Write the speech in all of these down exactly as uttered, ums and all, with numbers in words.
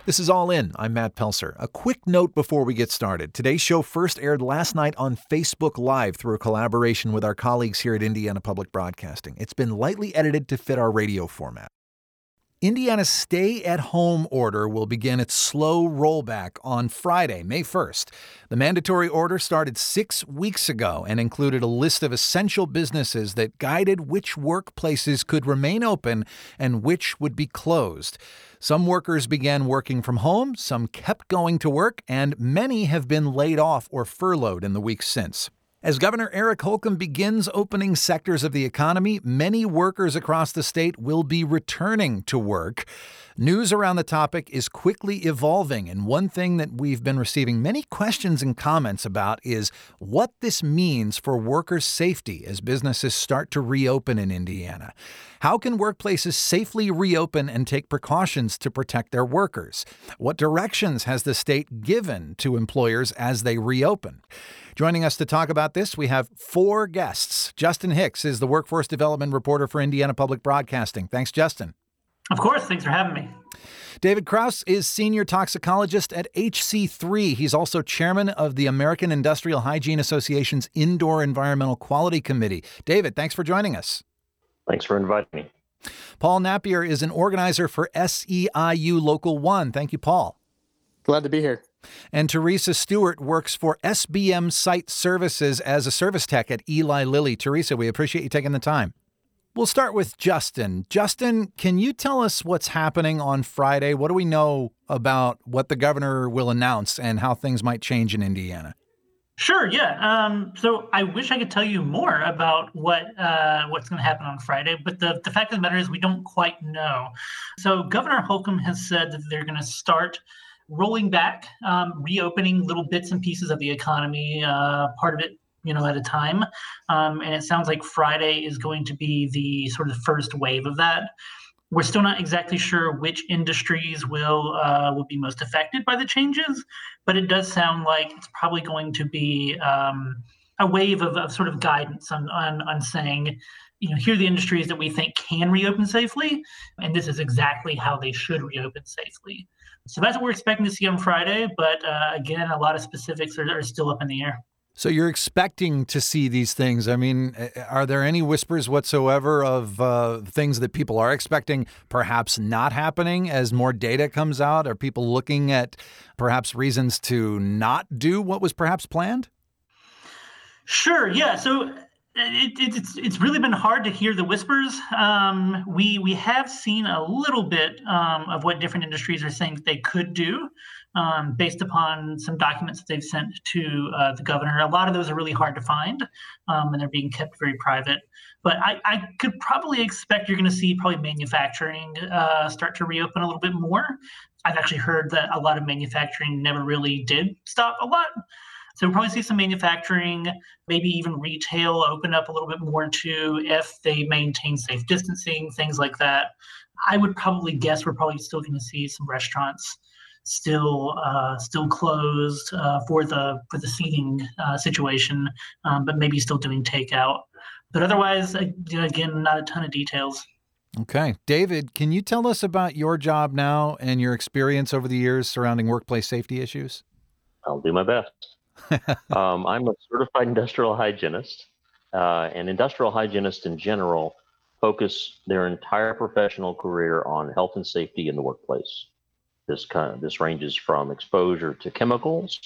This is All In. I'm Matt Pelser. A quick note before we get started. Today's show first aired last night on Facebook Live through a collaboration with our colleagues here at Indiana Public Broadcasting. It's been lightly edited to fit our radio format. Indiana's stay-at-home order will begin its slow rollback on Friday, May first. The mandatory order started six weeks ago and included a list of essential businesses that guided which workplaces could remain open and which would be closed. Some workers began working from home, some kept going to work, and many have been laid off or furloughed in the weeks since. As Governor Eric Holcomb begins opening sectors of the economy, many workers across the state will be returning to work. News around the topic is quickly evolving, and one thing that we've been receiving many questions and comments about is what this means for workers' safety as businesses start to reopen in Indiana. How can workplaces safely reopen and take precautions to protect their workers? What directions has the state given to employers as they reopen? Joining us to talk about this, we have four guests. Justin Hicks is the workforce development reporter for Indiana Public Broadcasting. Thanks, Justin. Of course. Thanks for having me. David Kraus is senior toxicologist at H C three. He's also chairman of the American Industrial Hygiene Association's Indoor Environmental Quality Committee. David, thanks for joining us. Thanks for inviting me. Paul Napier is an organizer for S E I U Local one. Thank you, Paul. Glad to be here. And Teresa Stewart works for S B M Site Services as a service tech at Eli Lilly. Teresa, we appreciate you taking the time. We'll start with Justin. Justin, can you tell us what's happening on Friday? What do we know about what the governor will announce and how things might change in Indiana? Sure, yeah. Um, so I wish I could tell you more about what uh, what's going to happen on Friday, but the, the fact of the matter is we don't quite know. So Governor Holcomb has said that they're going to start rolling back, um, reopening little bits and pieces of the economy, uh, part of it, you know, at a time. Um, and it sounds like Friday is going to be the sort of first wave of that. We're still not exactly sure which industries will uh, will be most affected by the changes, but it does sound like it's probably going to be um, a wave of, of sort of guidance on, on on saying, you know, here are the industries that we think can reopen safely, and this is exactly how they should reopen safely. So that's what we're expecting to see on Friday. But uh, again, a lot of specifics are, are still up in the air. So you're expecting to see these things. I mean, are there any whispers whatsoever of uh, things that people are expecting perhaps not happening as more data comes out? Are people looking at perhaps reasons to not do what was perhaps planned? Sure. Yeah. So It, it, it's it's really been hard to hear the whispers. Um, we we have seen a little bit um, of what different industries are saying that they could do um, based upon some documents that they've sent to uh, the governor. A lot of those are really hard to find, um, and they're being kept very private. But I, I could probably expect you're going to see probably manufacturing uh, start to reopen a little bit more. I've actually heard that a lot of manufacturing never really did stop a lot. So we'll probably see some manufacturing, maybe even retail open up a little bit more too if they maintain safe distancing, things like that. I would probably guess we're probably still going to see some restaurants still uh, still closed uh, for the for the seating uh, situation, um, but maybe still doing takeout. But otherwise, again, not a ton of details. Okay. David, can you tell us about your job now and your experience over the years surrounding workplace safety issues? I'll do my best. um, I'm a certified industrial hygienist, uh, and industrial hygienists in general focus their entire professional career on health and safety in the workplace. This kind of, this ranges from exposure to chemicals,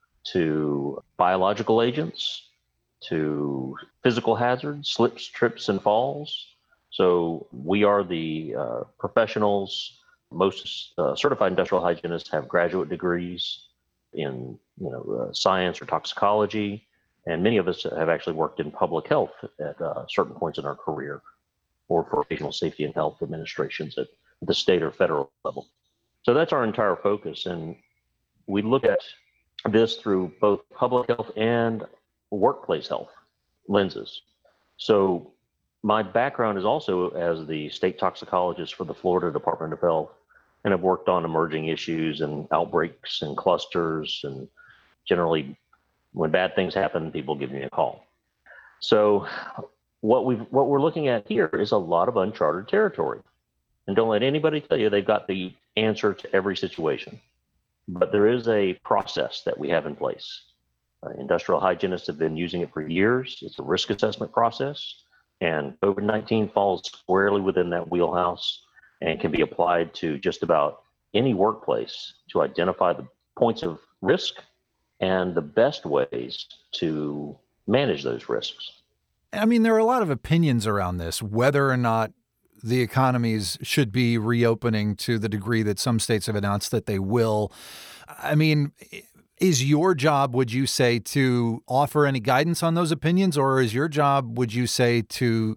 to biological agents, to physical hazards, slips, trips, and falls. So we are the uh, professionals. Most uh, certified industrial hygienists have graduate degrees in you know uh, science or toxicology, and many of us have actually worked in public health at uh, certain points in our career, or for occupational safety and health administrations at the state or federal level. So that's our entire focus, and we look at this through both public health and workplace health lenses. So my background is also as the state toxicologist for the Florida Department of Health, and I've worked on emerging issues and outbreaks and clusters, and generally when bad things happen, people give me a call. So what we what we're looking at here is a lot of uncharted territory. And don't let anybody tell you they've got the answer to every situation, but there is a process that we have in place. Uh, industrial hygienists have been using it for years. It's a risk assessment process, and COVID nineteen falls squarely within that wheelhouse and can be applied to just about any workplace to identify the points of risk and the best ways to manage those risks. I mean, there are a lot of opinions around this, whether or not the economies should be reopening to the degree that some states have announced that they will. I mean, is your job, would you say, to offer any guidance on those opinions, or is your job, would you say, to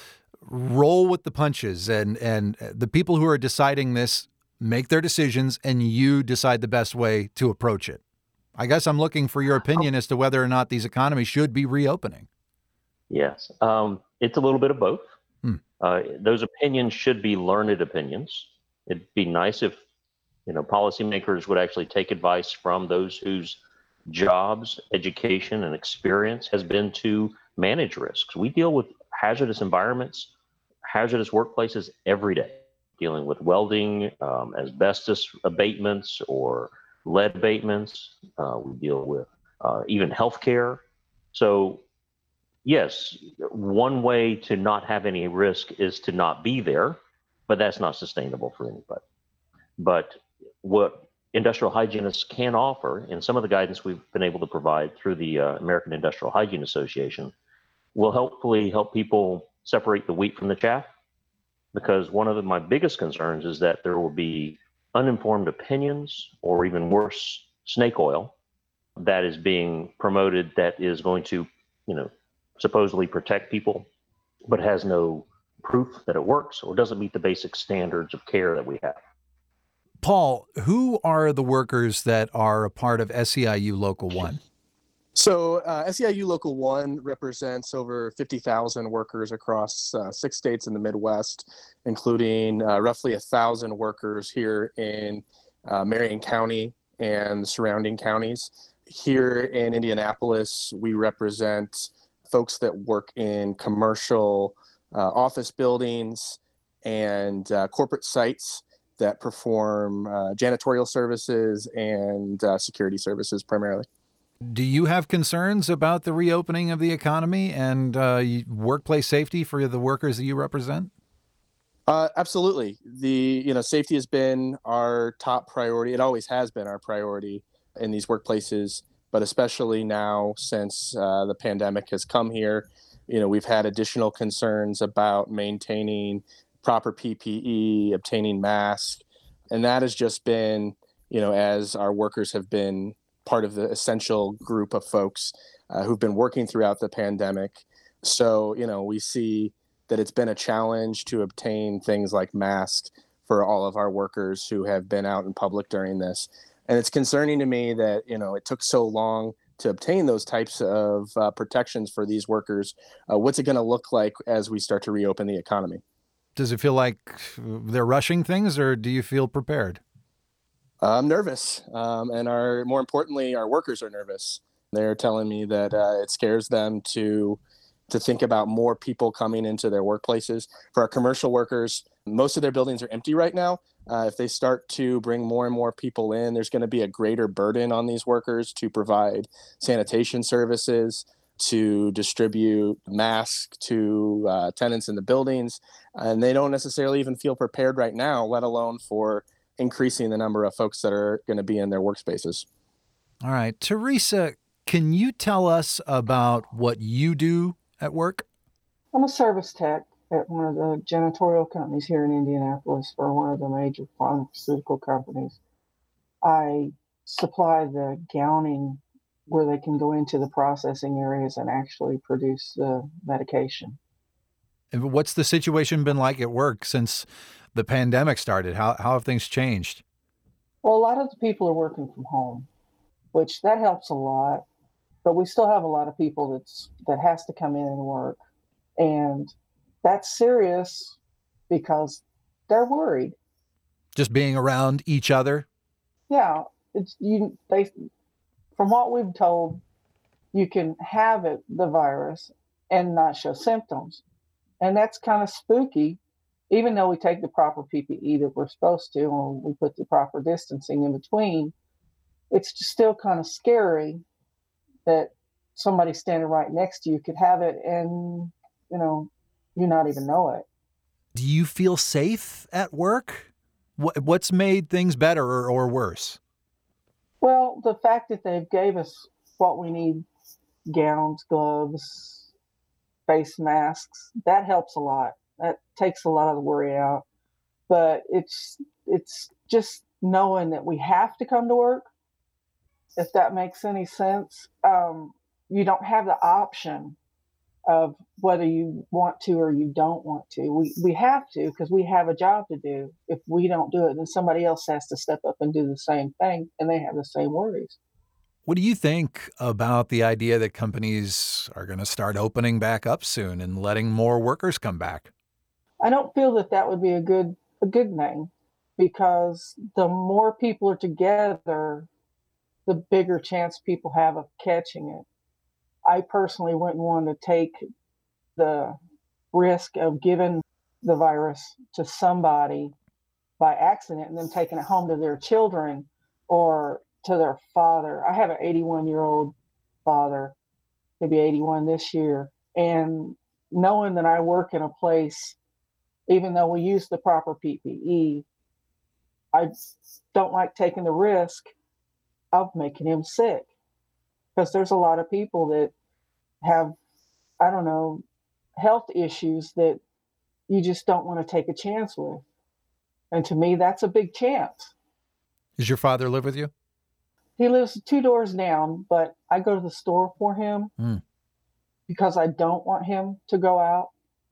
roll with the punches and, and the people who are deciding this make their decisions and you decide the best way to approach it? I guess I'm looking for your opinion as to whether or not these economies should be reopening. Yes, um, it's a little bit of both. Hmm. Uh, those opinions should be learned opinions. It'd be nice if, you know, policymakers would actually take advice from those whose jobs, education, and experience has been to manage risks. We deal with hazardous environments, hazardous workplaces every day, dealing with welding, um, asbestos abatements, or lead abatements. Uh, we deal with uh, even healthcare. So, yes, one way to not have any risk is to not be there, but that's not sustainable for anybody. But what industrial hygienists can offer, and some of the guidance we've been able to provide through the uh, American Industrial Hygiene Association, will hopefully help people separate the wheat from the chaff. Because one of the, my biggest concerns is that there will be uninformed opinions, or even worse, snake oil, that is being promoted that is going to, you know, supposedly protect people, but has no proof that it works or doesn't meet the basic standards of care that we have. Paul, who are the workers that are a part of S E I U Local one? So uh, S E I U Local one represents over fifty thousand workers across uh, six states in the Midwest, including uh, roughly one thousand workers here in uh, Marion County and the surrounding counties. Here in Indianapolis, we represent folks that work in commercial uh, office buildings and uh, corporate sites that perform uh, janitorial services and uh, security services primarily. Do you have concerns about the reopening of the economy and uh, workplace safety for the workers that you represent? Uh, absolutely. The you know safety has been our top priority. It always has been our priority in these workplaces, but especially now since uh, the pandemic has come here. You know, we've had additional concerns about maintaining proper P P E, obtaining masks, and that has just been, you know, as our workers have been part of the essential group of folks uh, who've been working throughout the pandemic. So, you know, we see that it's been a challenge to obtain things like masks for all of our workers who have been out in public during this. And it's concerning to me that, you know, it took so long to obtain those types of uh, protections for these workers. Uh, what's it going to look like as we start to reopen the economy? Does it feel like they're rushing things, or do you feel prepared? I'm nervous, um, and our more importantly, our workers are nervous. They're telling me that uh, it scares them to to think about more people coming into their workplaces. For our commercial workers, most of their buildings are empty right now. Uh, if they start to bring more and more people in, there's going to be a greater burden on these workers to provide sanitation services, to distribute masks to uh, tenants in the buildings, and they don't necessarily even feel prepared right now, let alone for increasing the number of folks that are going to be in their workspaces. All right. Teresa, can you tell us about what you do at work? I'm a service tech at one of the janitorial companies here in Indianapolis for one of the major pharmaceutical companies. I supply the gowning where they can go into the processing areas and actually produce the medication. And what's the situation been like at work since the pandemic started? How how have things changed? Well, a lot of the people are working from home, which that helps a lot. But we still have a lot of people that's that has to come in and work, and that's serious because they're worried. Just being around each other. Yeah, it's you. They, from what we've told, you can have it, the virus, and not show symptoms, and that's kind of spooky even though we take the proper P P E that we're supposed to, and we put the proper distancing in between, it's just still kind of scary that somebody standing right next to you could have it and, you know, you not even know it. Do you feel safe at work? What, what's made things better or, or worse? Well, the fact that they've gave us what we need, gowns, gloves, face masks, that helps a lot. That takes a lot of the worry out. But it's it's just knowing that we have to come to work, if that makes any sense. Um, you don't have the option of whether you want to or you don't want to. We we have to because we have a job to do. If we don't do it, then somebody else has to step up and do the same thing, and they have the same worries. What do you think about the idea that companies are going to start opening back up soon and letting more workers come back? I don't feel that that would be a good a good thing, because the more people are together, the bigger chance people have of catching it. I personally wouldn't want to take the risk of giving the virus to somebody by accident and then taking it home to their children or to their father. I have an eighty-one-year-old father, maybe eighty-one this year, and knowing that I work in a place, even though we use the proper P P E, I don't like taking the risk of making him sick, because there's a lot of people that have, I don't know, health issues that you just don't want to take a chance with. And to me, that's a big chance. Does your father live with you? He lives two doors down, but I go to the store for him mm. because I don't want him to go out.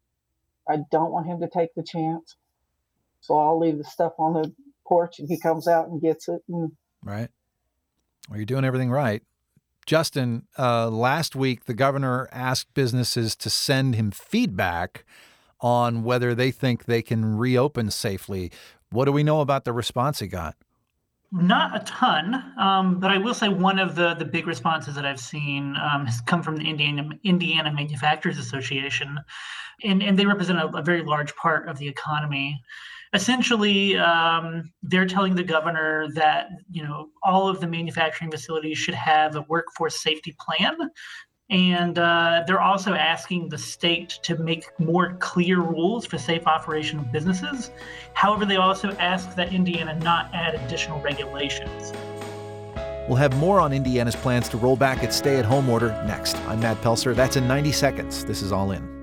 I don't want him to take the chance. So I'll leave the stuff on the porch and he comes out and gets it. And right. Well, you're doing everything right. Justin, uh, last week, the governor asked businesses to send him feedback on whether they think they can reopen safely. What do we know about the response he got? Not a ton, um, but I will say one of the, the big responses that I've seen um, has come from the Indiana, Indiana Manufacturers Association, and, and they represent a, a very large part of the economy. Essentially, um, they're telling the governor that, you know, all of the manufacturing facilities should have a workforce safety plan. And uh, they're also asking the state to make more clear rules for safe operation of businesses. However, they also ask that Indiana not add additional regulations. We'll have more on Indiana's plans to roll back its stay-at-home order next. I'm Matt Pelser. That's in ninety seconds. This is All In.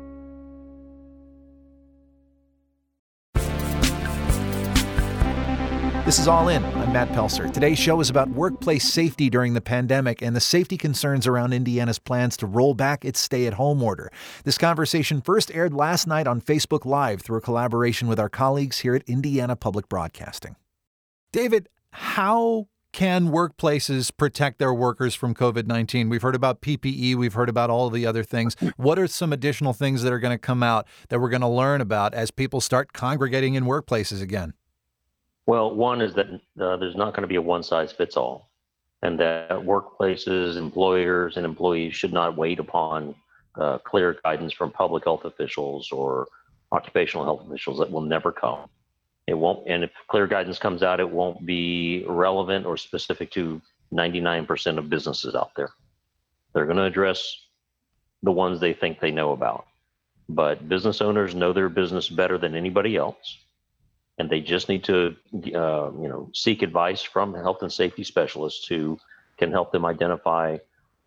This is All In. I'm Matt Pelser. Today's show is about workplace safety during the pandemic and the safety concerns around Indiana's plans to roll back its stay-at-home order. This conversation first aired last night on Facebook Live through a collaboration with our colleagues here at Indiana Public Broadcasting. David, how can workplaces protect their workers from covid nineteen? We've heard about P P E. We've heard about all the other things. What are some additional things that are going to come out that we're going to learn about as people start congregating in workplaces again? Well, one is that uh, there's not going to be a one-size-fits-all, and that workplaces, employers, and employees should not wait upon uh, clear guidance from public health officials or occupational health officials that will never come. It won't, and if clear guidance comes out, it won't be relevant or specific to ninety-nine percent of businesses out there. They're going to address the ones they think they know about, but business owners know their business better than anybody else. And they just need to, uh, you know, seek advice from health and safety specialists who can help them identify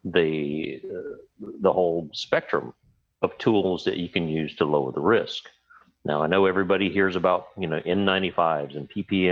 the uh, the whole spectrum of tools that you can use to lower the risk. Now, I know everybody hears about, you know, N ninety-fives and P P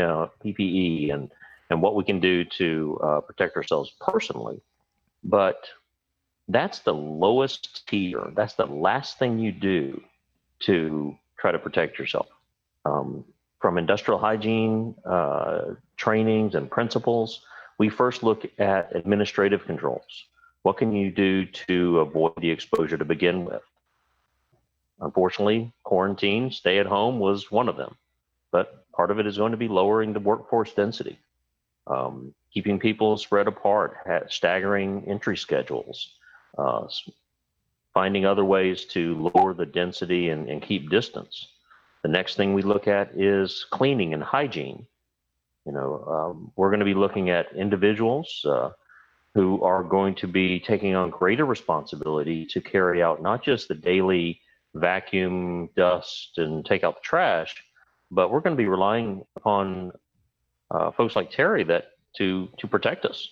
E and and what we can do to uh, protect ourselves personally, but that's the lowest tier. That's the last thing you do to try to protect yourself. Um, From industrial hygiene uh, trainings and principles, we first look at administrative controls. What can you do to avoid the exposure to begin with? Unfortunately, quarantine, stay at home was one of them, but part of it is going to be lowering the workforce density, um, keeping people spread apart, staggering entry schedules, uh, finding other ways to lower the density and, and keep distance. The next thing we look at is cleaning and hygiene. You know, um, we're going to be looking at individuals uh, who are going to be taking on greater responsibility to carry out not just the daily vacuum, dust, and take out the trash, but we're going to be relying upon uh, folks like Terry that to to protect us,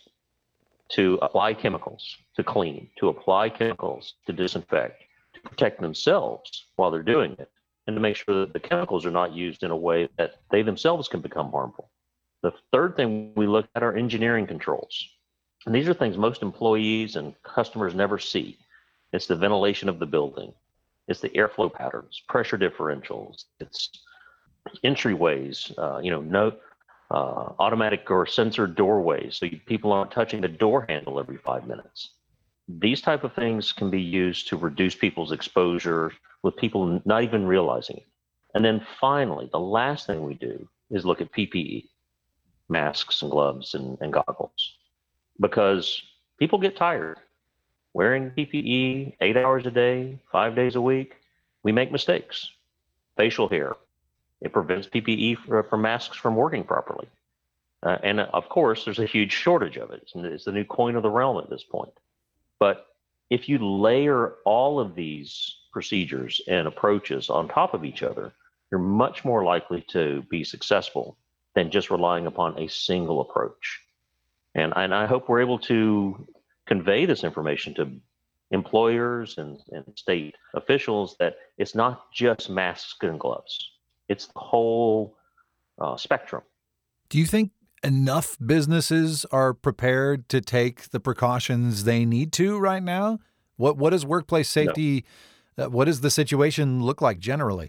to apply chemicals, to clean, to apply chemicals, to disinfect, to protect themselves while they're doing it, and to make sure that the chemicals are not used in a way that they themselves can become harmful. The third thing we look at are engineering controls. And these are things most employees and customers never see. It's the ventilation of the building. It's the airflow patterns, pressure differentials. It's entryways, uh, you know, no uh, automatic or sensor doorways, so you, people aren't touching the door handle every five minutes. These type of things can be used to reduce people's exposure with people not even realizing it. And then finally, the last thing we do is look at P P E, masks and gloves and, and goggles, because people get tired wearing P P E eight hours a day, five days a week. We make mistakes. Facial hair, it prevents P P E for, from masks from working properly. Uh, and uh, of course, there's a huge shortage of it. It's, it's the new coin of the realm at this point. But if you layer all of these procedures and approaches on top of each other, you're much more likely to be successful than just relying upon a single approach. And, and I hope we're able to convey this information to employers and, and state officials that it's not just masks and gloves. It's the whole uh, spectrum. Do you think enough businesses are prepared to take the precautions they need to right now? What What does workplace safety, no. uh, what does the situation look like generally?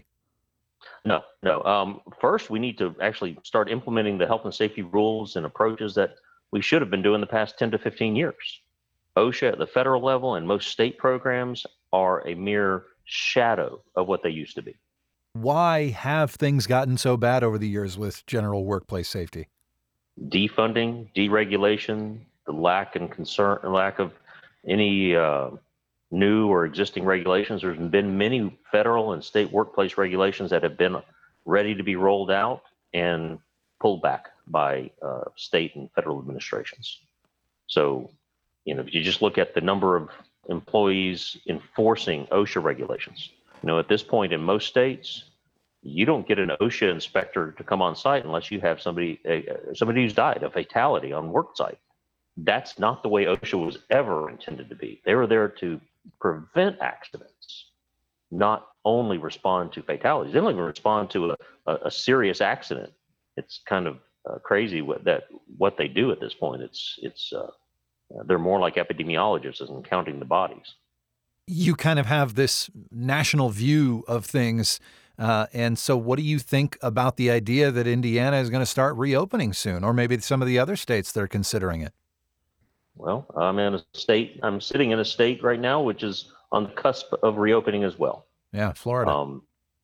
No, no. Um, first, we need to actually start implementing the health and safety rules and approaches that we should have been doing the past ten to fifteen years. OSHA at the federal level and most state programs are a mere shadow of what they used to be. Why have things gotten so bad over the years with general workplace safety? Defunding, deregulation, the lack and concern, lack of any uh, new or existing regulations. There's been many federal and state workplace regulations that have been ready to be rolled out and pulled back by uh, state and federal administrations. So, you know, if you just look at the number of employees enforcing OSHA regulations, you know, at this point in most states, you don't get an OSHA inspector to come on site unless you have somebody uh, somebody who's died, a fatality on work site. That's not the way OSHA was ever intended to be. They were there to prevent accidents, not only respond to fatalities. They don't even respond to a, a, a serious accident. It's kind of uh, crazy what that what they do at this point. It's it's uh, they're more like epidemiologists and counting the bodies. You kind of have this national view of things. Uh, and so what do you think about the idea that Indiana is going to start reopening soon, or maybe some of the other states that are considering it? Well, I'm in a state, I'm sitting in a state right now, which is on the cusp of reopening as well. Yeah, Florida. Um,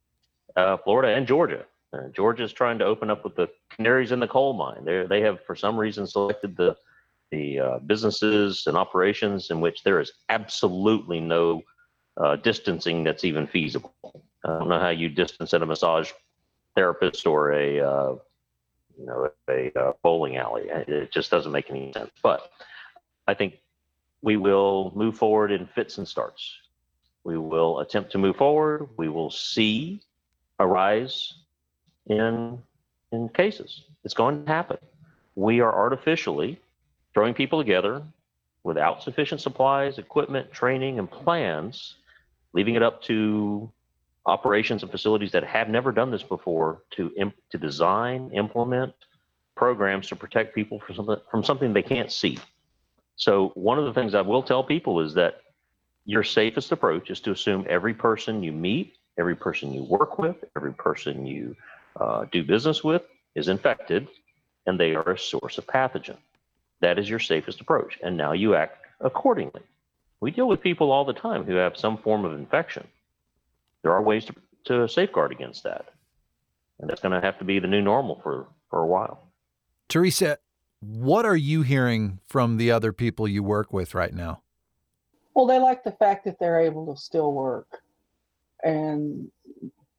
uh, Florida and Georgia. Uh, Georgia is trying to open up with the canaries in the coal mine. They they have, for some reason, selected the the uh, businesses and operations in which there is absolutely no uh, distancing that's even feasible. I don't know how you distance at a massage therapist or a uh, you know a, a bowling alley. It just doesn't make any sense. But I think we will move forward in fits and starts. We will attempt to move forward. We will see a rise in in cases. It's going to happen. We are artificially throwing people together without sufficient supplies, equipment, training, and plans, leaving it up to operations and facilities that have never done this before to imp- to design, implement programs to protect people from something, from something they can't see. So one of the things I will tell people is that your safest approach is to assume every person you meet, every person you work with, every person you uh, do business with is infected, and they are a source of pathogen. That is your safest approach, and now you act accordingly. We deal with people all the time who have some form of infection. There are ways to, to safeguard against that. And that's going to have to be the new normal for, for a while. Teresa, what are you hearing from the other people you work with right now? Well, they like the fact that they're able to still work. And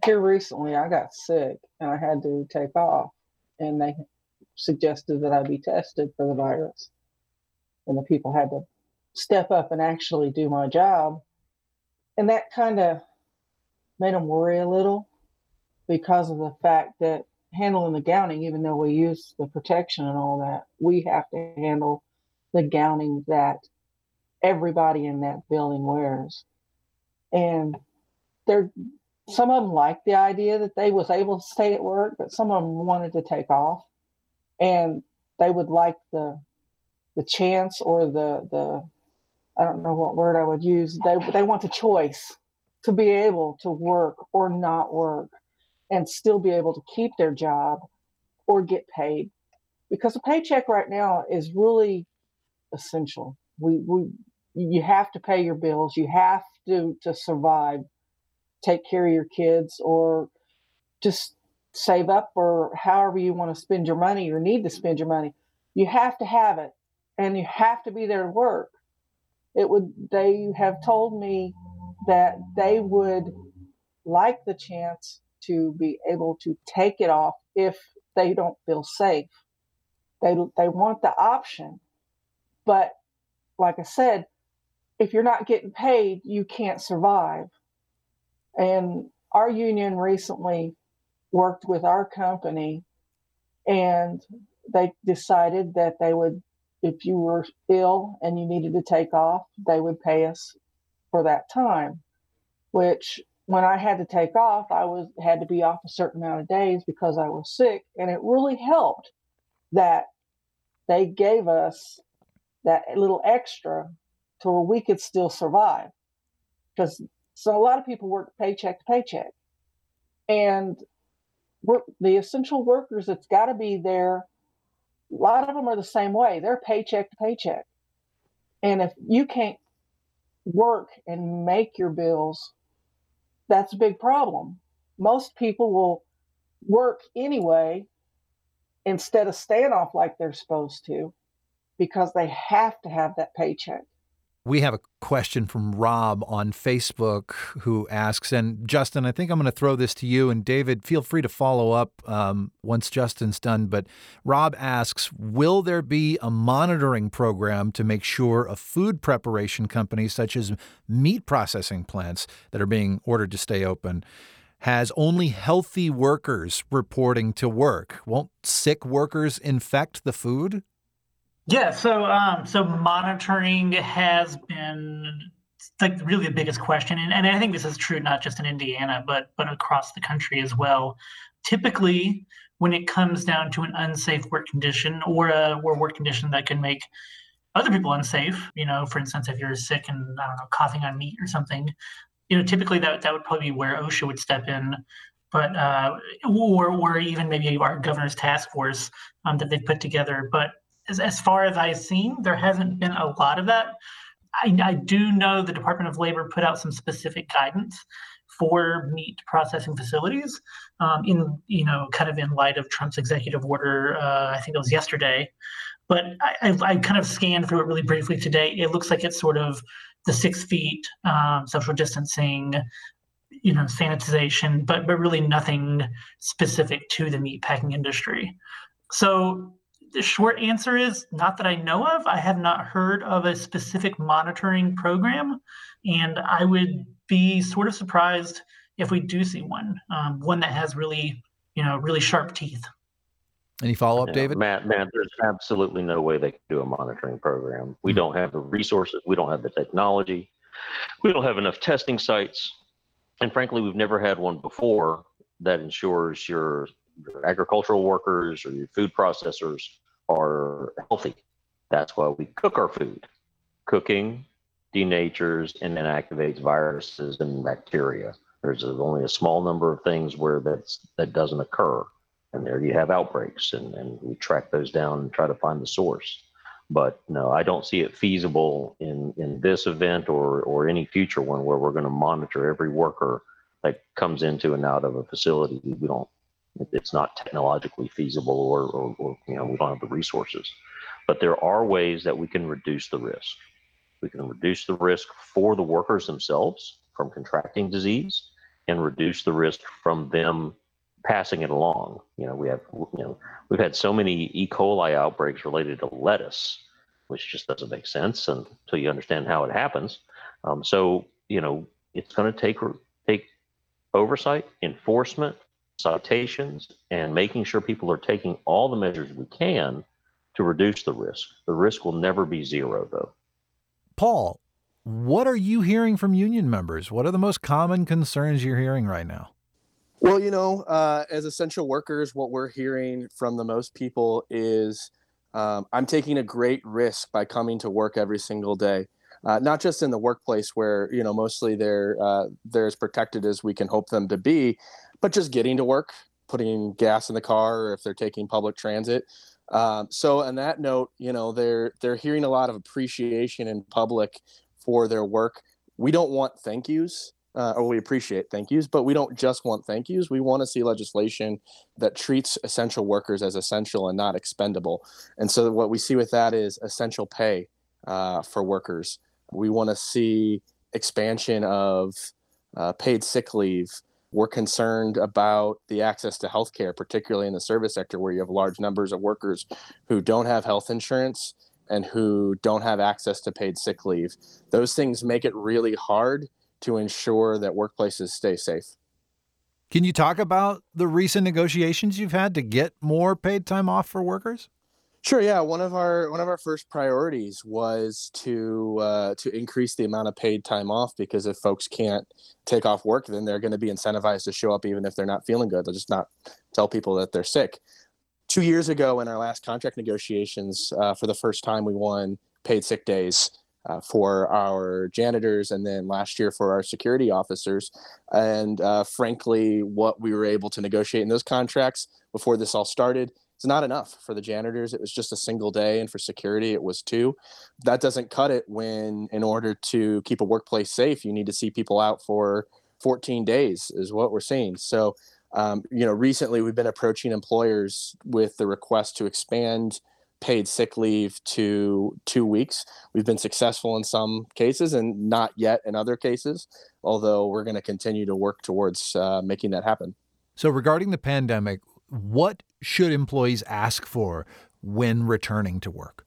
here recently, I got sick and I had to take off, and they suggested that I be tested for the virus. And the people had to step up and actually do my job. And that kind of made them worry a little because of the fact that handling the gowning, even though we use the protection and all that, we have to handle the gowning that everybody in that building wears. And they're, some of them liked the idea that they was able to stay at work, but some of them wanted to take off, and they would like the the chance or the the I don't know what word I would use. They they want the choice to be able to work or not work and still be able to keep their job or get paid, because a paycheck right now is really essential. We we you have to pay your bills. You have to to survive. Take care of your kids, or just save up, or however you want to spend your money or need to spend your money. You have to have it, and you have to be there to work. It would, they have told me that they would like the chance to be able to take it off if they don't feel safe. They they want the option. But like I said, if you're not getting paid, you can't survive. And our union recently worked with our company, and they decided that they would, if you were ill and you needed to take off, they would pay us for that time. Which, when I had to take off, I was had to be off a certain amount of days because I was sick, and it really helped that they gave us that little extra to where we could still survive. Because so a lot of people work paycheck to paycheck, and work, the essential workers that's got to be there, a lot of them are the same way. They're paycheck to paycheck. And if you can't work and make your bills, that's a big problem. Most people will work anyway instead of staying off like they're supposed to, because they have to have that paycheck. We have a question from Rob on Facebook who asks, and Justin, I think I'm going to throw this to you, and David, feel free to follow up um, once Justin's done. But Rob asks, will there be a monitoring program to make sure a food preparation company such as meat processing plants that are being ordered to stay open has only healthy workers reporting to work? Won't sick workers infect the food? Yeah, so um, so monitoring has been like really the biggest question, and, and I think this is true not just in Indiana, but but across the country as well. Typically, when it comes down to an unsafe work condition or a or work condition that can make other people unsafe, you know, for instance, if you're sick and I don't know, coughing on meat or something, you know, typically that that would probably be where OSHA would step in. But uh, or or even maybe our governor's task force um, that they've put together, but As, as far as I've seen, there hasn't been a lot of that. I, I do know the Department of Labor put out some specific guidance for meat processing facilities um, in, you know, kind of in light of Trump's executive order, uh, I think it was yesterday. But I, I, I kind of scanned through it really briefly today. It looks like it's sort of the six feet um, social distancing, you know, sanitization, but, but really nothing specific to the meat packing industry. So the short answer is not that I know of. I have not heard of a specific monitoring program, and I would be sort of surprised if we do see one, um, one that has really, you know, really sharp teeth. Any follow-up, Yeah, David? Matt, Matt, there's absolutely no way they can do a monitoring program. We mm-hmm. don't have the resources. We don't have the technology. We don't have enough testing sites. And frankly, we've never had one before that ensures your, your agricultural workers or your food processors are healthy. That's why we cook our food. Cooking denatures and inactivates viruses and bacteria. There's only a small number of things where that's, that doesn't occur. And there you have outbreaks, and, and we track those down and try to find the source. But no, I don't see it feasible in, in this event or, or any future one where we're going to monitor every worker that comes into and out of a facility. We don't, it's not technologically feasible, or, or, or you know, we don't have the resources. But there are ways that we can reduce the risk. We can reduce the risk for the workers themselves from contracting disease, and reduce the risk from them passing it along. You know, we have, you know, we've had so many E. coli outbreaks related to lettuce, which just doesn't make sense until you understand how it happens. Um, so, you know, it's going to take take oversight, enforcement, citations, and making sure people are taking all the measures we can to reduce the risk. The risk will never be zero, though. Paul, what are you hearing from union members? What are the most common concerns you're hearing right now? Well, you know, uh, as essential workers, what we're hearing from the most people is um, I'm taking a great risk by coming to work every single day. Uh, not just in the workplace where, you know, mostly they're, uh, they're as protected as we can hope them to be, but just getting to work, putting gas in the car, or if they're taking public transit. Um, so on that note, you know, they're they're hearing a lot of appreciation in public for their work. We don't want thank yous, uh, or we appreciate thank yous, but we don't just want thank yous. We want to see legislation that treats essential workers as essential and not expendable. And so what we see with that is essential pay uh, for workers. We want to see expansion of uh, paid sick leave. We're concerned about the access to healthcare, particularly in the service sector where you have large numbers of workers who don't have health insurance and who don't have access to paid sick leave. Those things make it really hard to ensure that workplaces stay safe. Can you talk about the recent negotiations you've had to get more paid time off for workers? Sure. Yeah. One of our one of our first priorities was to uh, to increase the amount of paid time off, because if folks can't take off work, then they're going to be incentivized to show up even if they're not feeling good. They'll just not tell people that they're sick. Two years ago, in our last contract negotiations, uh, for the first time, we won paid sick days uh, for our janitors, and then last year for our security officers. And uh, frankly, what we were able to negotiate in those contracts before this all started, it's not enough. For the janitors, it was just a single day, and for security, it was two. That doesn't cut it when, in order to keep a workplace safe, you need to see people out for fourteen days is what we're seeing. So, um, you know, recently we've been approaching employers with the request to expand paid sick leave to two weeks. We've been successful in some cases and not yet in other cases, although we're going to continue to work towards uh, making that happen. So regarding the pandemic, what should employees ask for when returning to work?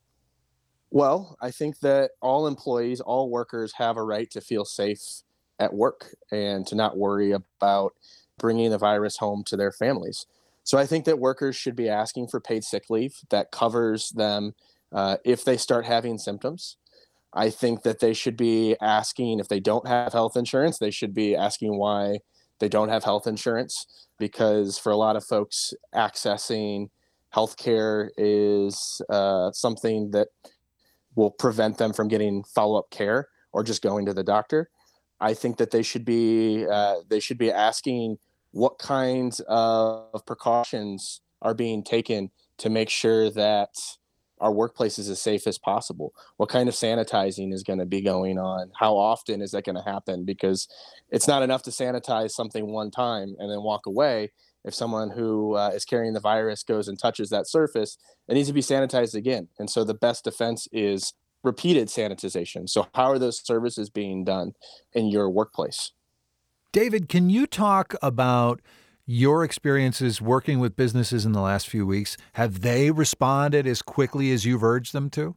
Well, I think that all employees, all workers have a right to feel safe at work and to not worry about bringing the virus home to their families. So I think that workers should be asking for paid sick leave that covers them uh, if they start having symptoms. I think that they should be asking, if they don't have health insurance, they should be asking why they don't have health insurance, because for a lot of folks, accessing healthcare is uh, something that will prevent them from getting follow-up care or just going to the doctor. I think that they should be uh, they should be asking what kinds of precautions are being taken to make sure that our workplace is as safe as possible. What kind of sanitizing is going to be going on? How often is that going to happen? Because it's not enough to sanitize something one time and then walk away. If someone who uh, is carrying the virus goes and touches that surface, it needs to be sanitized again. And so the best defense is repeated sanitization. So how are those services being done in your workplace? David, can you talk about your experiences working with businesses in the last few weeks? Have they responded as quickly as you've urged them to?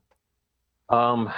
Um,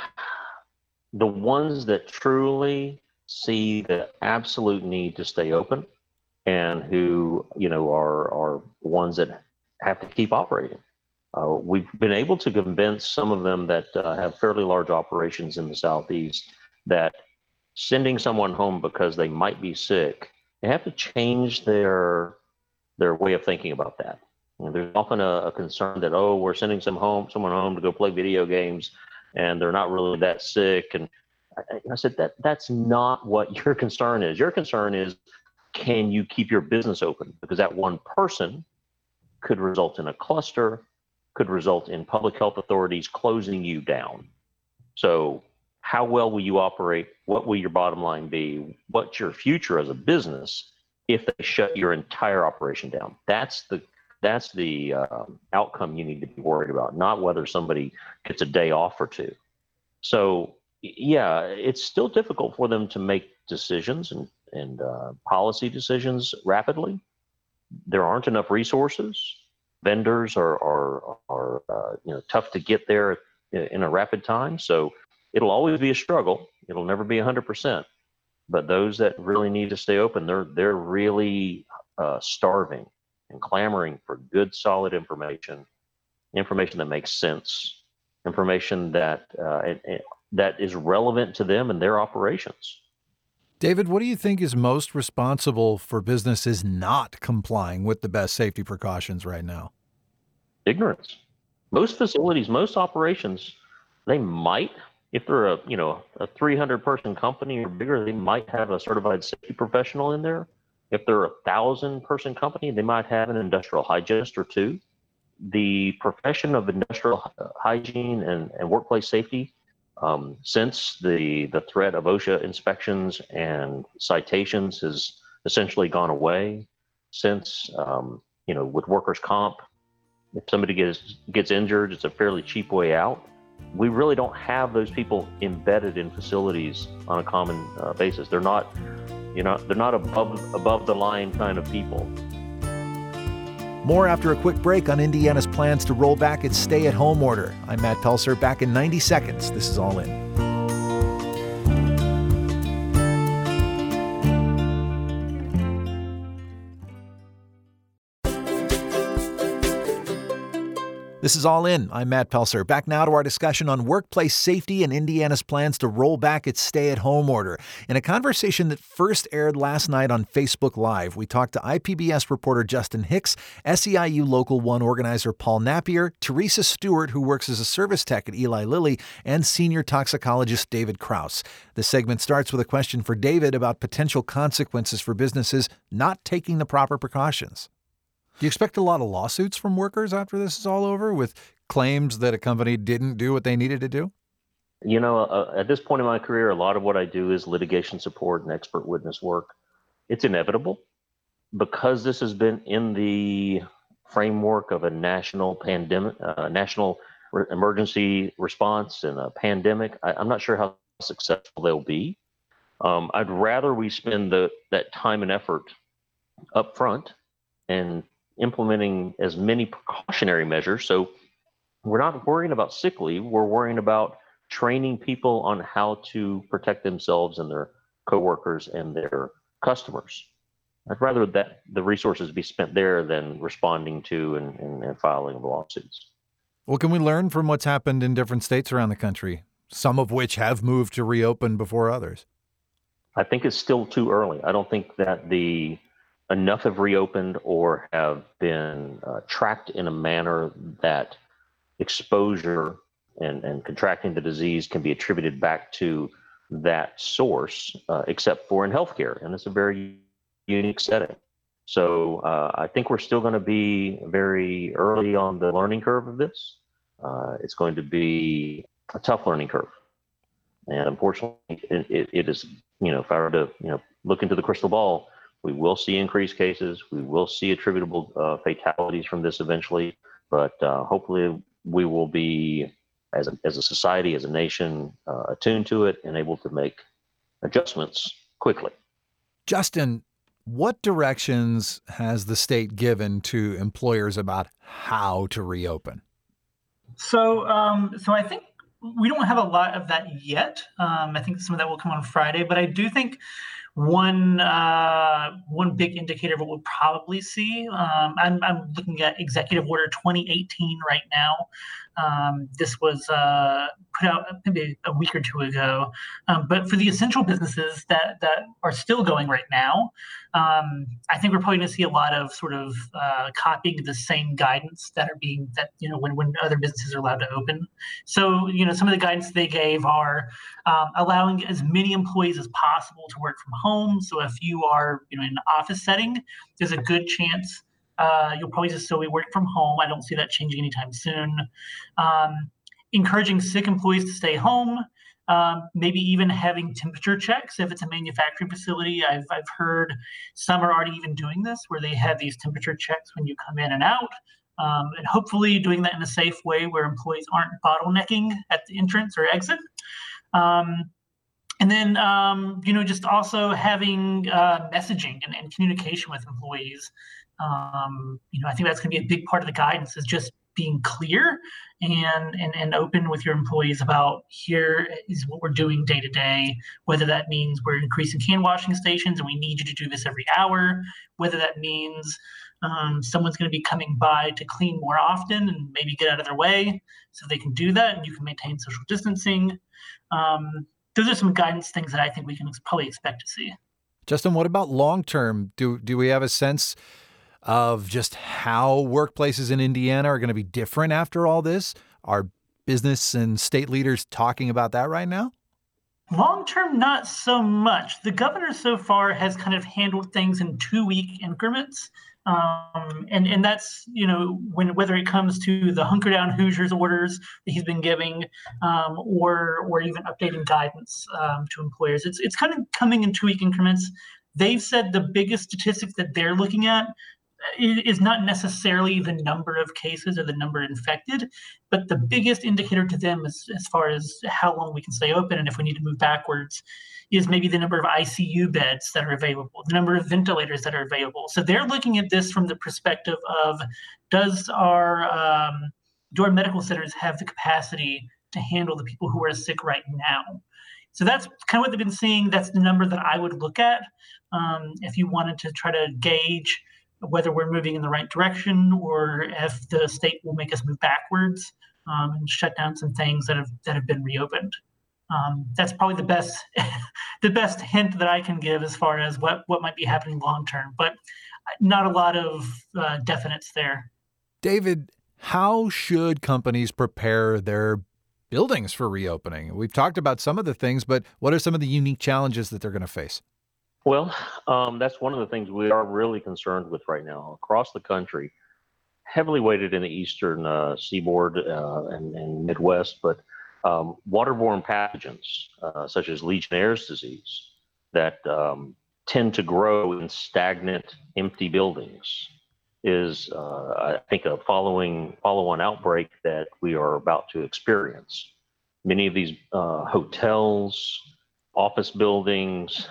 the ones that truly see the absolute need to stay open and who, you know, are, are ones that have to keep operating. Uh, we've been able to convince some of them that uh, have fairly large operations in the Southeast that sending someone home because they might be sick, they have to change their their way of thinking about that. You know, there's often a, a concern that, oh, we're sending some home, someone home to go play video games, and they're not really that sick. And I, I said that that's not what your concern is. Your concern is, can you keep your business open? Because that one person could result in a cluster, could result in public health authorities closing you down. So how well will you operate? What will your bottom line be? What's your future as a business if they shut your entire operation down? That's the that's the um, outcome you need to be worried about, not whether somebody gets a day off or two. So yeah, it's still difficult for them to make decisions and, and uh, policy decisions rapidly. There aren't enough resources. Vendors are are, are uh, you know tough to get there in a rapid time. So it'll always be a struggle. It'll never be one hundred percent. But those that really need to stay open, they're they're really uh, starving and clamoring for good, solid information, information that makes sense, information that uh, it, it, that is relevant to them and their operations. David, what do you think is most responsible for businesses not complying with the best safety precautions right now? Ignorance. Most facilities, most operations, they might, if they're a you know a three hundred person company or bigger, they might have a certified safety professional in there. If they're a thousand person company, they might have an industrial hygienist or two. The profession of industrial hygiene and, and workplace safety, um, since the the threat of OSHA inspections and citations has essentially gone away, since um, you know with workers' comp, if somebody gets gets injured, it's a fairly cheap way out. We really don't have those people embedded in facilities on a common uh, basis. They're not, you know, they're not above above the line kind of people. More after a quick break on Indiana's plans to roll back its stay-at-home order. I'm Matt Pelser, back in ninety seconds. This is All In. This is All In. I'm Matt Pelser. Back now to our discussion on workplace safety and Indiana's plans to roll back its stay-at-home order. In a conversation that first aired last night on Facebook Live, we talked to I P B S reporter Justin Hicks, S E I U Local one organizer Paul Napier, Teresa Stewart, who works as a service tech at Eli Lilly, and senior toxicologist David Kraus. The segment starts with a question for David about potential consequences for businesses not taking the proper precautions. Do you expect a lot of lawsuits from workers after this is all over with claims that a company didn't do what they needed to do? You know, uh, at this point in my career, a lot of what I do is litigation support and expert witness work. It's inevitable because this has been in the framework of a national pandemic, uh, national re- emergency response and a pandemic. I, I'm not sure how successful they'll be. Um, I'd rather we spend the, that time and effort up front and implementing as many precautionary measures. So we're not worrying about sick leave. We're worrying about training people on how to protect themselves and their coworkers and their customers. I'd rather that the resources be spent there than responding to and, and, and filing of lawsuits. Well, can we learn from what's happened in different states around the country, some of which have moved to reopen before others? I think it's still too early. I don't think that the enough have reopened or have been uh, tracked in a manner that exposure and, and contracting the disease can be attributed back to that source, uh, except for in healthcare. And it's a very unique setting. So uh, I think we're still going to be very early on the learning curve of this. Uh, it's going to be a tough learning curve. And unfortunately, it, it, it is, you know, if I were to, you know, look into the crystal ball, we will see increased cases. We will see attributable uh, fatalities from this eventually, but uh, hopefully we will be, as a, as a society, as a nation, uh, attuned to it and able to make adjustments quickly. Justin, what directions has the state given to employers about how to reopen? So, um, so I think we don't have a lot of that yet. Um, I think some of that will come on Friday, but I do think One uh, one big indicator of what we'll probably see, um, I'm, I'm looking at Executive Order twenty eighteen right now. Um, this was uh, put out maybe a week or two ago. Um, but for the essential businesses that, that are still going right now, um, I think we're probably going to see a lot of sort of uh, copying the same guidance that are being, that, you know, when, when other businesses are allowed to open. So, you know, some of the guidance they gave are um, allowing as many employees as possible to work from home. So if you are, you know, in an office setting, there's a good chance uh, you'll probably just still be working from home. I don't see that changing anytime soon. Um, encouraging sick employees to stay home, um, maybe even having temperature checks if it's a manufacturing facility. I've, I've heard some are already even doing this, where they have these temperature checks when you come in and out. Um, and hopefully doing that in a safe way where employees aren't bottlenecking at the entrance or exit. Um, and then, um, you know, just also having uh, messaging and, and communication with employees. Um, you know, I think that's going to be a big part of the guidance is just being clear and, and and open with your employees about here is what we're doing day to day, whether that means we're increasing can washing stations and we need you to do this every hour, whether that means um, someone's going to be coming by to clean more often and maybe get out of their way so they can do that and you can maintain social distancing. Um, those are some guidance things that I think we can ex- probably expect to see. Justin, what about long term? Do do we have a sense of just how workplaces in Indiana are going to be different after all this? Are business and state leaders talking about that right now? Long term, not so much. The governor so far has kind of handled things in two week increments. Um, and, and that's, you know, when whether it comes to the hunker down Hoosiers orders that he's been giving um, or or even updating guidance um, to employers, it's it's kind of coming in two week increments. They've said the biggest statistics that they're looking at is not necessarily the number of cases or the number infected, but the biggest indicator to them is, as far as how long we can stay open and if we need to move backwards is maybe the number of I C U beds that are available, the number of ventilators that are available. So they're looking at this from the perspective of does our um, do our medical centers have the capacity to handle the people who are sick right now? So that's kind of what they've been seeing. That's the number that I would look at um, if you wanted to try to gauge whether we're moving in the right direction or if the state will make us move backwards um, and shut down some things that have that have been reopened. Um, that's probably the best the best hint that I can give as far as what, what might be happening long term, but not a lot of uh, definites there. David, how should companies prepare their buildings for reopening? We've talked about some of the things, but what are some of the unique challenges that they're going to face? Well, um, that's one of the things we are really concerned with right now across the country, heavily weighted in the eastern uh, seaboard uh, and, and Midwest, but um, waterborne pathogens uh, such as Legionnaire's disease that um, tend to grow in stagnant, empty buildings is, uh, I think, a following follow-on outbreak that we are about to experience. Many of these uh, hotels, office buildings,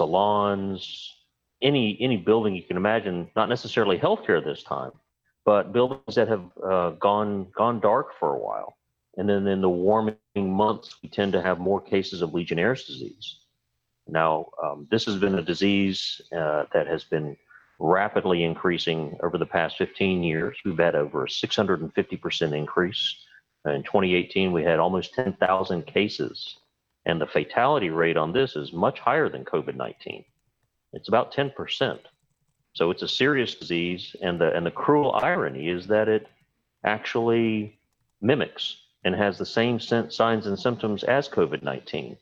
salons, any any building you can imagine, not necessarily healthcare this time, but buildings that have uh, gone gone dark for a while. And then in the warming months, we tend to have more cases of Legionnaire's disease. Now, um, this has been a disease uh, that has been rapidly increasing over the past fifteen years. We've had over a six hundred fifty percent increase. In twenty eighteen, we had almost ten thousand cases. And the fatality rate on this is much higher than COVID nineteen. It's about ten percent. So it's a serious disease. And the, and the cruel irony is that it actually mimics and has the same signs and symptoms as COVID nineteen.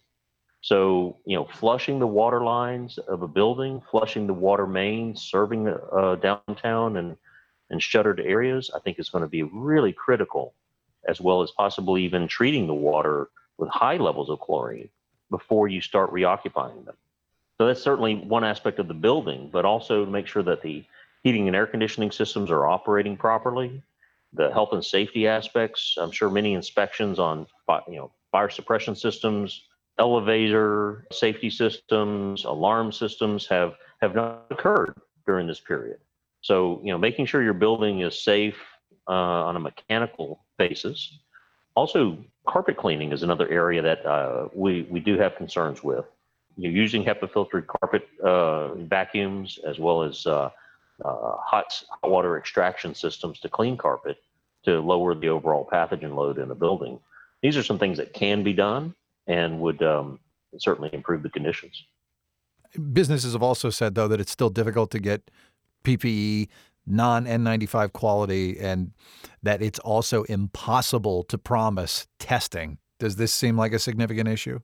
So, you know, flushing the water lines of a building, flushing the water mains, serving uh, downtown and, and shuttered areas, I think is going to be really critical, as well as possibly even treating the water with high levels of chlorine before you start reoccupying them. So that's certainly one aspect of the building, but also to make sure that the heating and air conditioning systems are operating properly. The health and safety aspects, I'm sure many inspections on you know fire suppression systems, elevator safety systems, alarm systems have, have not occurred during this period. So, you know, making sure your building is safe uh, on a mechanical basis. Also, carpet cleaning is another area that uh, we, we do have concerns with. You're using HEPA-filtered carpet uh, vacuums as well as uh, uh, hot, hot water extraction systems to clean carpet to lower the overall pathogen load in the building. These are some things that can be done and would um, certainly improve the conditions. Businesses have also said, though, that it's still difficult to get P P E, non N ninety-five quality, and that it's also impossible to promise testing. Does this seem like a significant issue?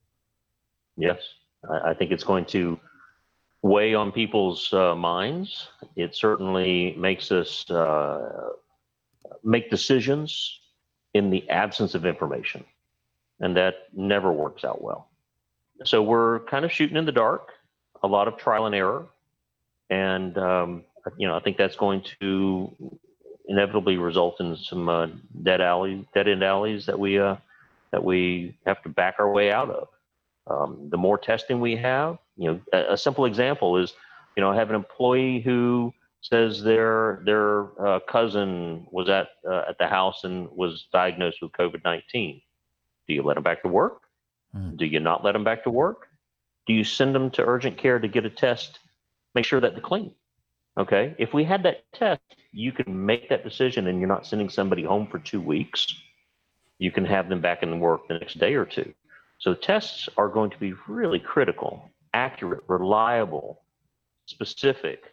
Yes, I think it's going to weigh on people's uh, minds. It certainly makes us uh, make decisions in the absence of information, and that never works out well. So we're kind of shooting in the dark, a lot of trial and error, and um, you know I think that's going to inevitably result in some uh, dead alley, dead end alleys that we uh, that we have to back our way out of. Um, the more testing we have, you know, a, a simple example is, you know, I have an employee who says their their uh, cousin was at uh, at the house and was diagnosed with COVID nineteen. Do you let them back to work? Mm. Do you not let them back to work? Do you send them to urgent care to get a test? Make sure that they're clean. Okay. If we had that test, you can make that decision, and you're not sending somebody home for two weeks. You can have them back in work the next day or two. So tests are going to be really critical, accurate, reliable, specific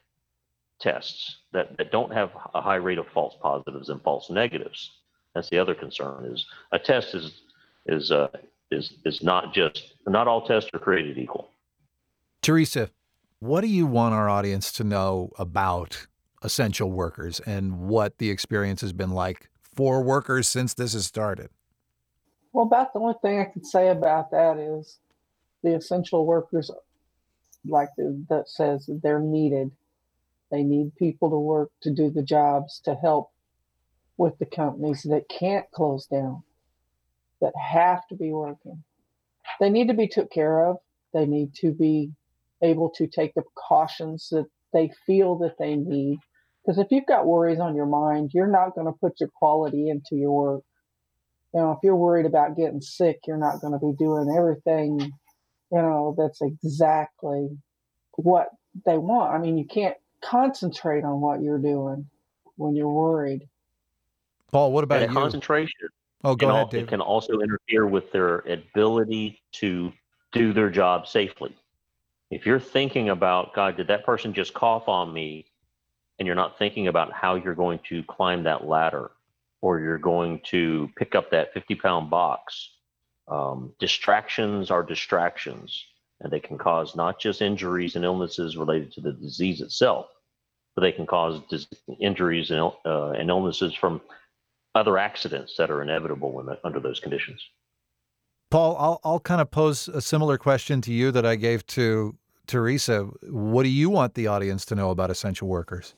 tests that, that don't have a high rate of false positives and false negatives. That's the other concern. Is a test is is uh, is is not just not all tests are created equal. Teresa, what do you want our audience to know about essential workers and what the experience has been like for workers since this has started? Well, about the only thing I can say about that is the essential workers, like the, that says that they're needed. They need people to work to do the jobs to help with the companies that can't close down, that have to be working. They need to be took care of. They need to be able to take the precautions that they feel that they need. Because if you've got worries on your mind, you're not going to put your quality into your work. You know, if you're worried about getting sick, you're not going to be doing everything, you know, that's exactly what they want. I mean, you can't concentrate on what you're doing when you're worried. Paul, what about and you? Concentration. Oh, go ahead, all, Dave. It can also interfere with their ability to do their job safely. If you're thinking about, God, did that person just cough on me? And you're not thinking about how you're going to climb that ladder, or you're going to pick up that fifty pound box. Um, distractions are distractions, and they can cause not just injuries and illnesses related to the disease itself, but they can cause dis- injuries and, uh, and illnesses from other accidents that are inevitable when the, under those conditions. Paul, I'll, I'll kind of pose a similar question to you that I gave to Teresa. What do you want the audience to know about essential workers?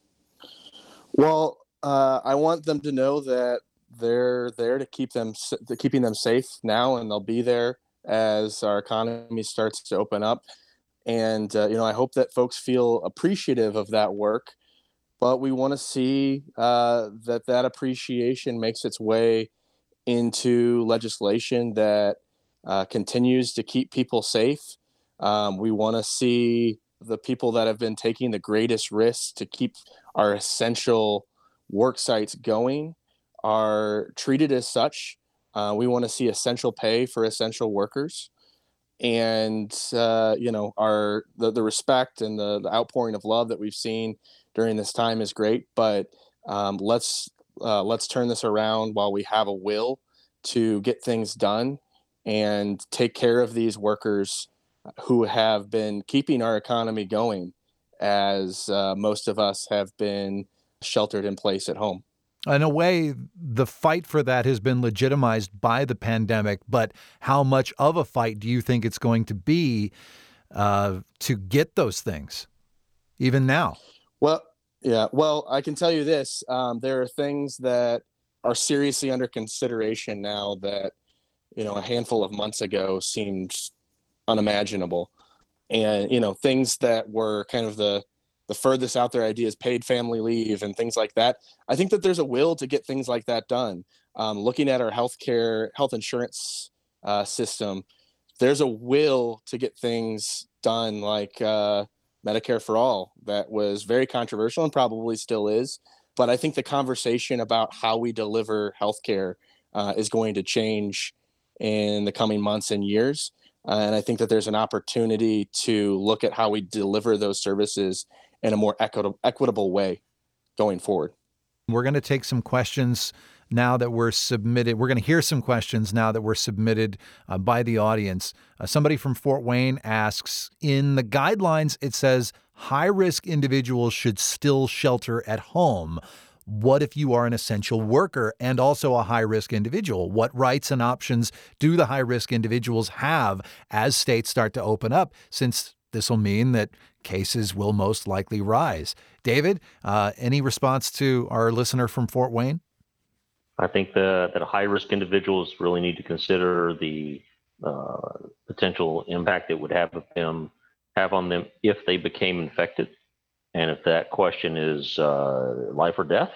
Well, uh, I want them to know that they're there to keep them, to keeping them safe now, and they'll be there as our economy starts to open up. And, uh, you know, I hope that folks feel appreciative of that work, but we want to see uh, that that appreciation makes its way into legislation that uh, continues to keep people safe. Um, we want to see the people that have been taking the greatest risks to keep our essential work sites going are treated as such. Uh, we want to see essential pay for essential workers. And, uh, you know, our the, the respect and the, the outpouring of love that we've seen during this time is great. But um, let's uh, let's turn this around while we have a will to get things done and take care of these workers who have been keeping our economy going, as uh, most of us have been sheltered in place at home. In a way, the fight for that has been legitimized by the pandemic, but how much of a fight do you think it's going to be uh, to get those things, even now? Well, yeah, well, I can tell you this. Um, there are things that are seriously under consideration now that, you know, a handful of months ago seemed unimaginable. And, you know, things that were kind of the the furthest out there ideas, paid family leave and things like that. I think that there's a will to get things like that done. Um, looking at our healthcare, health insurance uh, system, there's a will to get things done like uh, Medicare for All. That was very controversial and probably still is. But I think the conversation about how we deliver healthcare uh, is going to change in the coming months and years. Uh, and I think that there's an opportunity to look at how we deliver those services in a more equitable, equitable way going forward. We're going to take some questions now that we're submitted. We're going to hear some questions now that were submitted uh, by the audience. Uh, somebody from Fort Wayne asks, in the guidelines, it says high-risk individuals should still shelter at home. What if you are an essential worker and also a high-risk individual? What rights and options do the high-risk individuals have as states start to open up, since this will mean that cases will most likely rise? David, uh, any response to our listener from Fort Wayne? I think that, that high-risk individuals really need to consider the uh, potential impact it would have of them have on them if they became infected. And if that question is uh, life or death,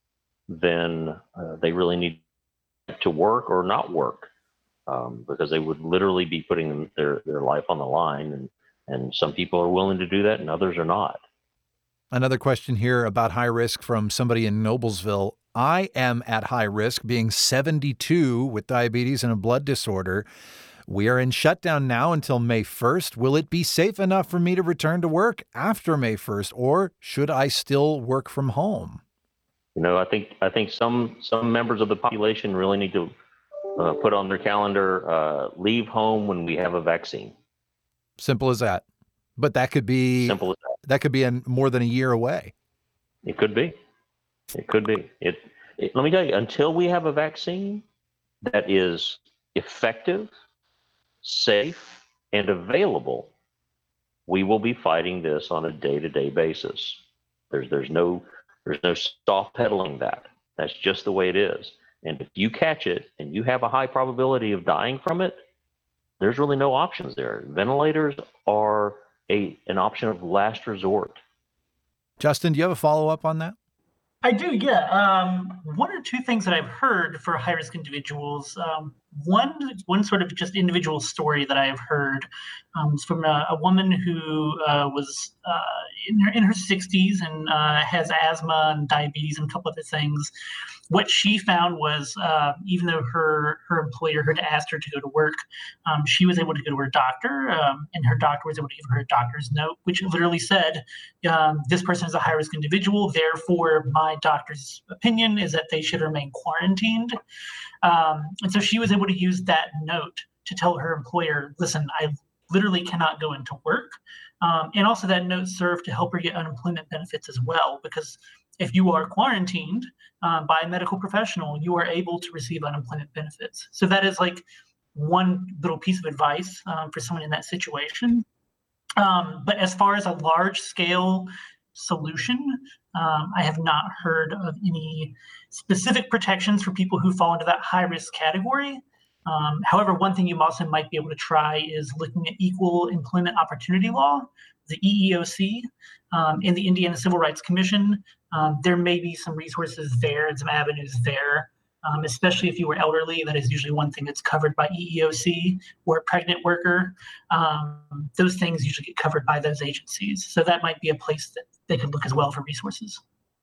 then uh, they really need to work or not work, um, because they would literally be putting them, their, their life on the line. And, and some people are willing to do that and others are not. Another question here about high risk from somebody in Noblesville. I am at high risk, being seventy-two with diabetes and a blood disorder. We are in shutdown now until May first. Will it be safe enough for me to return to work after May first, or should I still work from home? You know, I think I think some some members of the population really need to uh, put on their calendar, uh, leave home when we have a vaccine. Simple as that. But that could be simple as that. That could be in more than a year away. It could be. It could be. It, it. Let me tell you, until we have a vaccine that is effective, safe, and available, we will be fighting this on a day-to-day basis. There's there's no there's no soft pedaling that. That's just the way it is. And if you catch it and you have a high probability of dying from it, there's really no options there. Ventilators are a an option of last resort. Justin, do you have a follow-up on that? I do, yeah. Um, one or two things that I've heard for high-risk individuals. Um, one, one sort of just individual story that I have heard um, is from a, a woman who uh, was uh, in her in her sixties and uh, has asthma and diabetes and a couple other things. What she found was, uh, even though her her employer had asked her to go to work, um, she was able to go to her doctor, um, and her doctor was able to give her a doctor's note, which literally said, um, "This person is a high-risk individual. Therefore, my doctor's opinion is that they should remain quarantined." Um, and so she was able to use that note to tell her employer, "Listen, I literally cannot go into work." Um, and also, that note served to help her get unemployment benefits as well, because if you are quarantined um, by a medical professional, you are able to receive unemployment benefits. So that is like one little piece of advice um, for someone in that situation. Um, but as far as a large scale solution, um, I have not heard of any specific protections for people who fall into that high risk category. Um, however, one thing you also might be able to try is looking at equal employment opportunity law, the E E O C, um, and the Indiana Civil Rights Commission. Um, there may be some resources there and some avenues there, um, especially if you were elderly. That is usually one thing that's covered by E E O C, or a pregnant worker. Um, those things usually get covered by those agencies. So that might be a place that they could look as well for resources.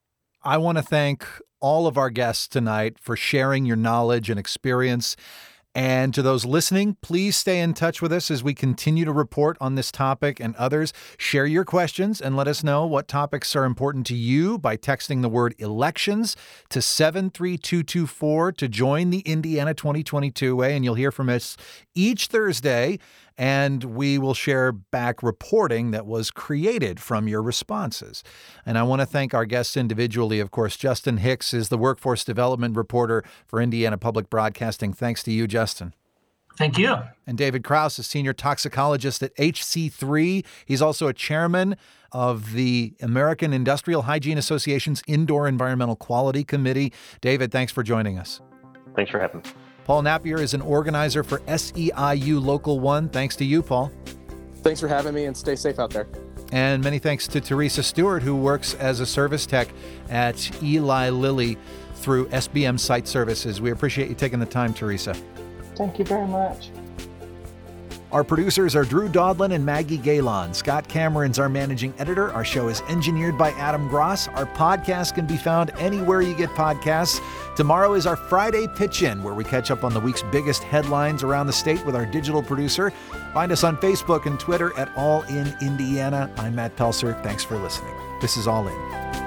I want to thank all of our guests tonight for sharing your knowledge and experience. And to those listening, please stay in touch with us as we continue to report on this topic and others. Share your questions and let us know what topics are important to you by texting the word elections to seven three two two four to join the Indiana twenty twenty-two way. And you'll hear from us each Thursday, and we will share back reporting that was created from your responses. And I want to thank our guests individually. Of course, Justin Hicks is the workforce development reporter for Indiana Public Broadcasting. Thanks to you, Justin. Thank you. And David Krause is senior toxicologist at H C three. He's also a chairman of the American Industrial Hygiene Association's Indoor Environmental Quality Committee. David, thanks for joining us. Thanks for having me. Paul Napier is an organizer for S E I U Local one. Thanks to you, Paul. Thanks for having me, and stay safe out there. And many thanks to Teresa Stewart, who works as a service tech at Eli Lilly through S B M Site Services. We appreciate you taking the time, Teresa. Thank you very much. Our producers are Drew Dodlin and Maggie Galon. Scott Cameron's our managing editor. Our show is engineered by Adam Gross. Our podcast can be found anywhere you get podcasts. Tomorrow is our Friday Pitch-In, where we catch up on the week's biggest headlines around the state with our digital producer. Find us on Facebook and Twitter at All In Indiana. I'm Matt Pelser. Thanks for listening. This is All In.